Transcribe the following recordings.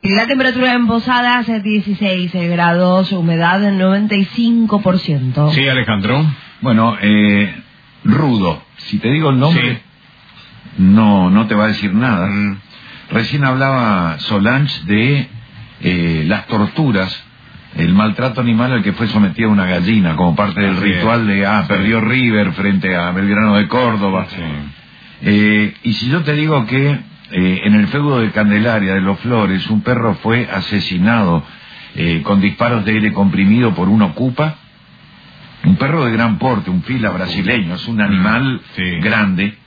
La temperatura en Posadas es 16 grados, humedad del 95%. Sí, Alejandro. Bueno, Rudo, si te digo el nombre, sí, no te va a decir nada. Recién hablaba Solange de las torturas, el maltrato animal al que fue sometida una gallina como parte del ritual de perdió River frente a Belgrano de Córdoba. Sí. Y si yo te digo que en el feudo de Candelaria de Los Flores un perro fue asesinado con disparos de aire comprimido por un ocupa, un perro de gran porte, un fila brasileño, es un animal grande.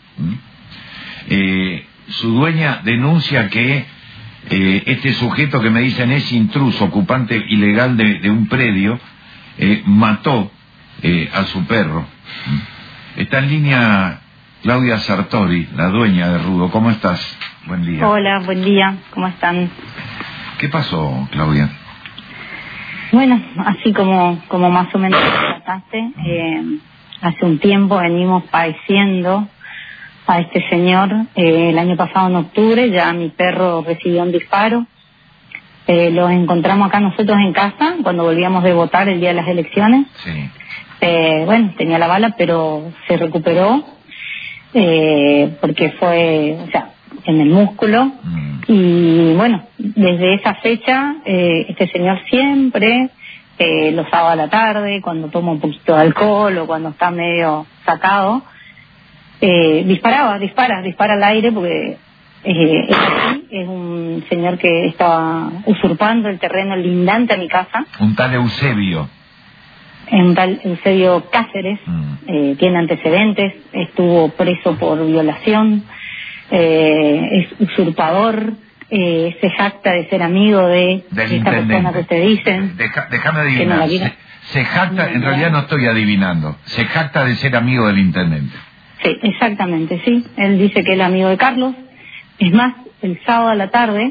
Su dueña denuncia que este sujeto que me dicen es intruso, ocupante ilegal de un predio, mató a su perro. Está en línea Claudia Sartori, la dueña de Rudo. ¿Cómo estás? Buen día. Hola, buen día. ¿Cómo están? ¿Qué pasó, Claudia? Bueno, así como más o menos lo trataste, hace un tiempo venimos padeciendo a este señor. El año pasado en octubre ya mi perro recibió un disparo. Lo encontramos acá nosotros en casa cuando volvíamos de votar el día de las elecciones. Sí. Bueno, tenía la bala, pero se recuperó porque fue, en el músculo. Y bueno, desde esa fecha este señor siempre, los sábados a la tarde, cuando toma un poquito de alcohol o cuando está medio sacado, dispara al aire porque es un señor que estaba usurpando el terreno lindante a mi casa. Un tal Eusebio. Un tal Eusebio Cáceres, tiene antecedentes, estuvo preso por violación, es usurpador, se jacta de ser amigo de esta persona que te dicen. Déjame adivinar. Se jacta, en realidad no estoy adivinando, se jacta de ser amigo del intendente. Sí, exactamente, sí. Él dice que es amigo de Carlos. Es más, el sábado a la tarde,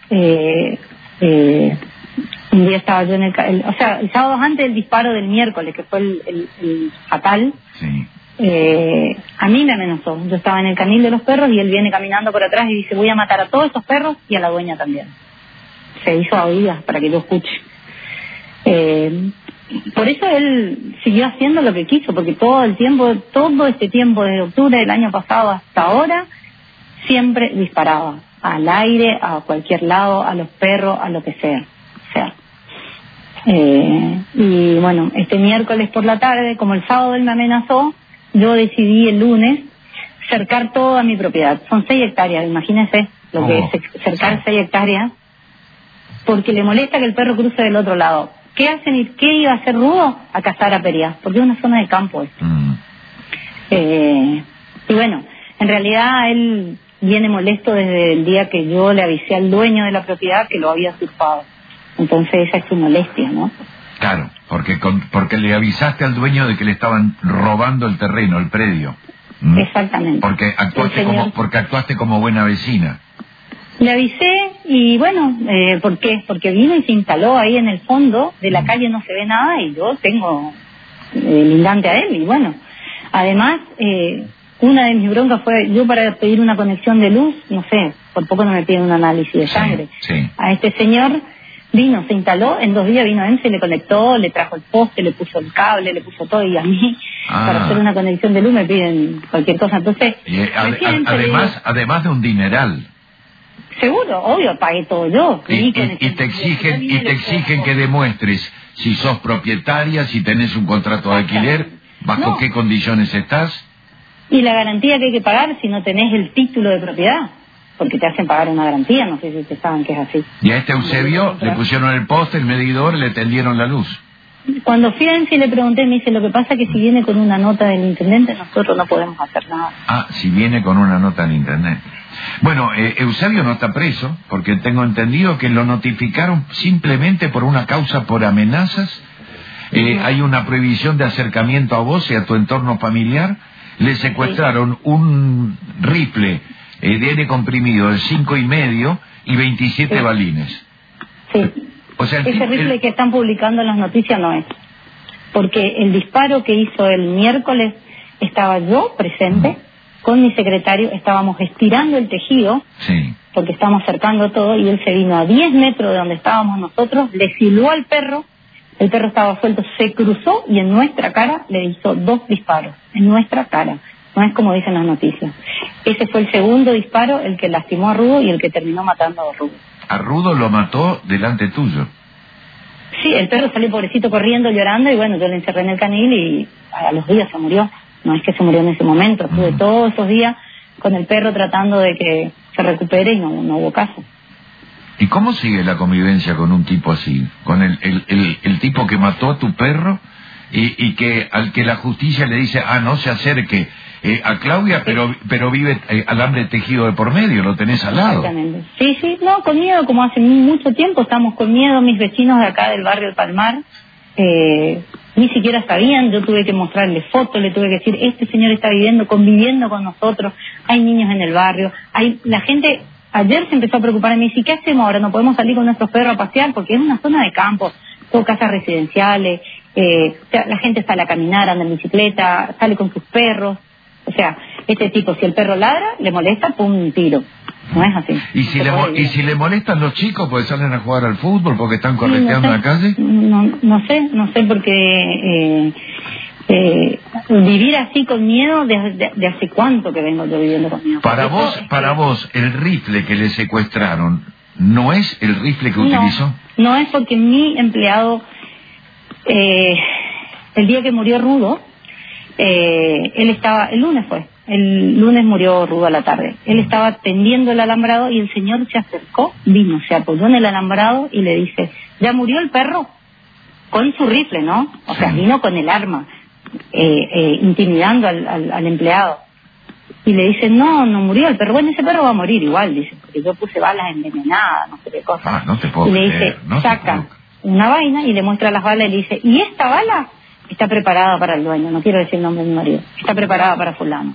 un día estaba yo en el sábado antes del disparo del miércoles, que fue el fatal. Sí. A mí me amenazó. Yo estaba en el canil de los perros y él viene caminando por atrás y dice: voy a matar a todos esos perros y a la dueña también. Se hizo a oídas para que yo escuche. Por eso él siguió haciendo lo que quiso, porque todo este tiempo, desde octubre del año pasado hasta ahora, siempre disparaba al aire, a cualquier lado, a los perros, a lo que sea. Y bueno, este miércoles por la tarde, como el sábado él me amenazó, yo decidí el lunes cercar toda mi propiedad. Son 6 hectáreas, imagínense lo que es cercar 6 hectáreas, porque le molesta que el perro cruce del otro lado. ¿Qué hacen y qué iba a hacer Rudo? A cazar a Peria, porque es una zona de campo esto. Y bueno, en realidad él viene molesto desde el día que yo le avisé al dueño de la propiedad que lo había usurpado. Entonces esa es su molestia, ¿no? Claro, porque le avisaste al dueño de que le estaban robando el terreno, el predio. Exactamente. Porque actuaste como buena vecina. Le avisé y bueno, ¿por qué? Porque vino y se instaló ahí en el fondo de la calle, no se ve nada y yo tengo lindante a él. Y bueno, además, una de mis broncas fue, yo para pedir una conexión de luz, no sé, por poco no me piden un análisis de sangre. Sí. A este señor vino, se instaló, en 2 días vino él, se le conectó, le trajo el poste, le puso el cable, le puso todo, y a mí para hacer una conexión de luz me piden cualquier cosa. Entonces, además de un dineral. Seguro, obvio, pagué todo yo. Y te exigen que demuestres si sos propietaria, si tenés un contrato de alquiler, bajo qué condiciones estás. Y la garantía que hay que pagar si no tenés el título de propiedad, porque te hacen pagar una garantía, no sé si ustedes saben que es así. Y a este Eusebio le pusieron el poste, el medidor, le tendieron la luz. Cuando fui a ENSI le pregunté, me dice, lo que pasa es que si viene con una nota del intendente, nosotros no podemos hacer nada. Si viene con una nota del intendente. Bueno, Eusebio no está preso, porque tengo entendido que lo notificaron simplemente por una causa por amenazas. Hay una prohibición de acercamiento a vos y a tu entorno familiar. Le secuestraron un rifle de aire comprimido de 5,5 y 27 balines. Sí. O sea, ese rifle que están publicando en las noticias no es. Porque el disparo que hizo el miércoles estaba yo presente. con mi secretario estábamos estirando el tejido, Sí. porque estábamos cercando todo, y él se vino a 10 metros de donde estábamos nosotros, le silbó al perro, el perro estaba suelto, se cruzó y en nuestra cara le hizo 2 disparos, en nuestra cara, no es como dicen las noticias. Ese fue el segundo disparo, el que lastimó a Rudo y el que terminó matando a Rudo. A Rudo lo mató delante tuyo. Sí, el perro salió pobrecito corriendo, llorando, y bueno, yo le encerré en el canil y a los días se murió. No es que se murió en ese momento, estuve todos esos días con el perro tratando de que se recupere y no hubo caso. ¿Y cómo sigue la convivencia con un tipo así? Con el tipo que mató a tu perro y que al que la justicia le dice, no se acerque a Claudia, pero vive alambre tejido de por medio, lo tenés al lado. Exactamente. Sí, no, con miedo, como hace mucho tiempo estamos con miedo, mis vecinos de acá del barrio del Palmar, ni siquiera sabían, yo tuve que mostrarle fotos, le tuve que decir, este señor está conviviendo con nosotros, hay niños en el barrio, la gente ayer se empezó a preocupar de mí, ¿y qué hacemos ahora? No podemos salir con nuestros perros a pasear porque es una zona de campo, todo casas residenciales, o sea, la gente sale a caminar, anda en bicicleta, sale con sus perros, o sea, este tipo, si el perro ladra, le molesta, pum, un tiro. No es así. ¿Y si le molestan los chicos porque salen a jugar al fútbol, porque están correteando en la calle? No sé, porque vivir así con miedo, de hace cuánto que vengo yo viviendo con miedo. Para vos, el rifle que le secuestraron, ¿no es el rifle que utilizó? No es, porque mi empleado, el día que murió Rudo, él estaba, el lunes murió Rudo a la tarde, él estaba tendiendo el alambrado y el señor se acercó, vino, se apoyó en el alambrado y le dice, ¿ya murió el perro? Con su rifle, ¿no? O sea, vino con el arma, intimidando al empleado. Y le dice, no murió el perro. Bueno, ese perro va a morir igual, dice, porque yo puse balas envenenadas, no sé qué cosa. No te puedo y le creer, dice, saca una vaina y le muestra las balas y le dice, ¿y esta bala? Está preparada para el dueño, no quiero decir el nombre de mi marido, está preparada para fulano,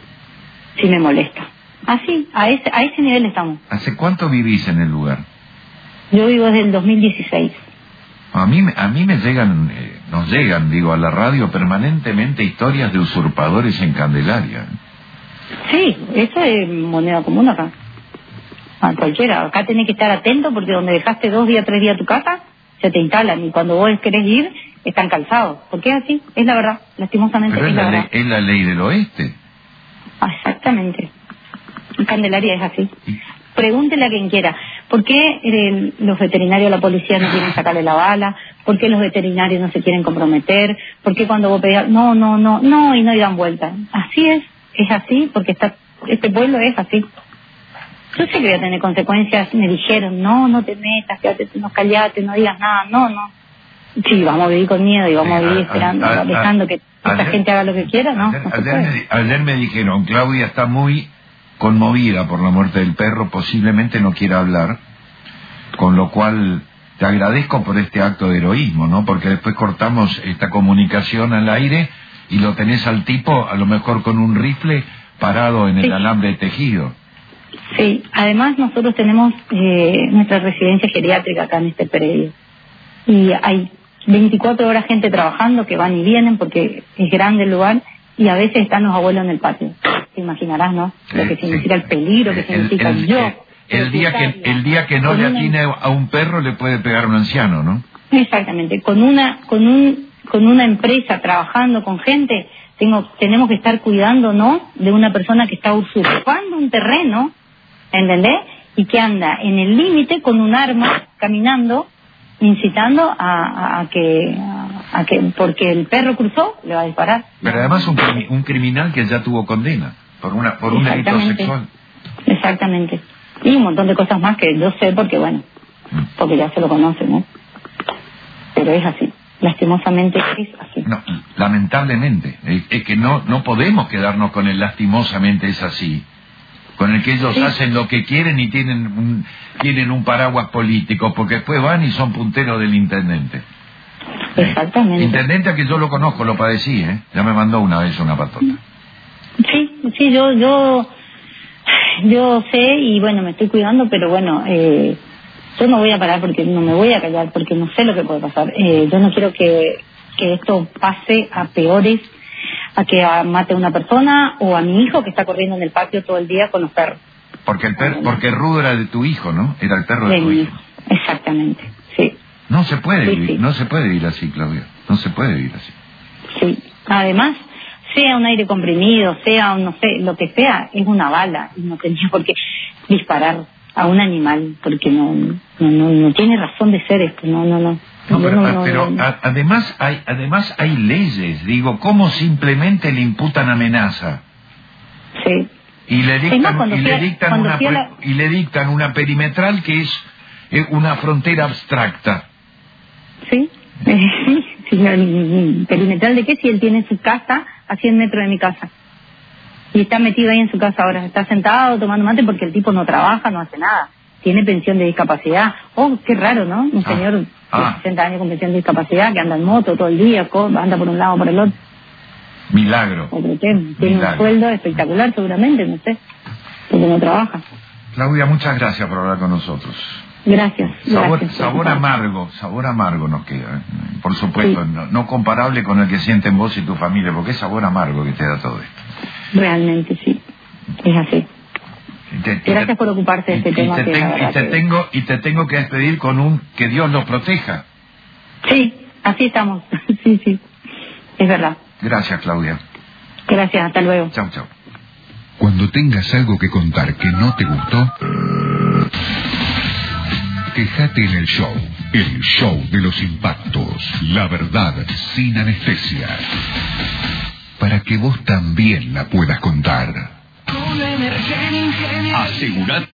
si me molesta. Así, a ese nivel estamos. ¿Hace cuánto vivís en el lugar? Yo vivo desde el 2016. A mí me llegan, nos llegan, a la radio permanentemente historias de usurpadores en Candelaria. Sí, eso es moneda común acá. A cualquiera, acá tenés que estar atento porque donde dejaste 2 días, 3 días tu casa, se te instalan y cuando vos querés ir, están calzados. Porque es así, es la verdad, lastimosamente. Pero es la verdad. Es la ley del oeste. Exactamente. En Candelaria es así. Pregúntele a quien quiera, ¿por qué los veterinarios, la policía no quieren sacarle la bala? ¿Por qué los veterinarios no se quieren comprometer? ¿Por qué cuando vos pedís, no, y no dan vuelta? Así es así, porque este pueblo es así. Yo sé que voy a tener consecuencias, me dijeron, no te metas, quédate, no callate, no digas nada, no. Sí, vamos a vivir con miedo y vamos a vivir esperando, dejando que esta gente haga lo que quiera, ¿no? Ayer me dijeron, Claudia está muy conmovida por la muerte del perro, posiblemente no quiera hablar, con lo cual te agradezco por este acto de heroísmo, ¿no? Porque después cortamos esta comunicación al aire y lo tenés al tipo, a lo mejor con un rifle, parado en el alambre de tejido. Sí, además nosotros tenemos nuestra residencia geriátrica acá en este predio y hay 24 horas gente trabajando que van y vienen porque es grande el lugar y a veces están los abuelos en el patio. Te imaginarás, ¿no? Lo que significa el peligro, que significa el día que no le atine a un perro le puede pegar a un anciano, ¿no? Exactamente. Con una empresa trabajando con gente, tenemos que estar cuidándonos de una persona que está usurpando un terreno, ¿entendés? Y que anda en el límite con un arma caminando, incitando a que porque el perro cruzó le va a disparar. Pero además un criminal que ya tuvo condena por un delito sexual. Exactamente. Y un montón de cosas más que yo sé porque porque ya se lo conocen, ¿no? Pero es así. Lastimosamente es así. No, lamentablemente. Es que no podemos quedarnos con el lastimosamente es así. Con el que ellos hacen lo que quieren y tienen un paraguas político, porque después van y son punteros del intendente. Exactamente. Intendente a que yo lo conozco, lo padecí, ya me mandó una vez una patota. Sí, yo sé y me estoy cuidando, pero yo no voy a parar porque no me voy a callar, porque no sé lo que puede pasar. Yo no quiero que esto pase a peores mate a una persona o a mi hijo que está corriendo en el patio todo el día con los perros. Porque Rudo era de tu hijo, ¿no? Era el perro de tu hijo. Exactamente, sí. No se puede Sí, vivir, sí. no se puede vivir así, Claudia. No se puede vivir así. Sí. Además, sea un aire comprimido, sea, no sé, lo que sea, es una bala y no tenía por qué disparar a un animal porque no tiene razón de ser esto, no. Además hay leyes, digo, ¿cómo simplemente le imputan amenaza? Sí. Y le Es más, le dictan una perimetral que es una frontera abstracta. Sí, perimetral de qué si él tiene su casa a 100 metros de mi casa y está metido ahí en su casa ahora, está sentado tomando mate porque el tipo no trabaja, no hace nada, tiene pensión de discapacidad. Oh, qué raro, ¿no? Un señor de 60 años con pensión de discapacidad que anda en moto todo el día, anda por un lado por el otro. Milagro. Tiene un sueldo espectacular seguramente, no sé, porque no trabaja. Claudia, muchas gracias por hablar con nosotros. Gracias. Sabor amargo nos queda, por supuesto, sí. No comparable con el que sienten vos y tu familia, porque es sabor amargo que te da todo esto. Realmente sí, es así. Gracias por ocuparse de este tema. Y te tengo que despedir con un que Dios los proteja. Sí, así estamos, sí, es verdad. Gracias, Claudia. Gracias, hasta luego. Chau. Cuando tengas algo que contar que no te gustó, quejate en el show de los impactos, la verdad sin anestesia, para que vos también la puedas contar. Asegurad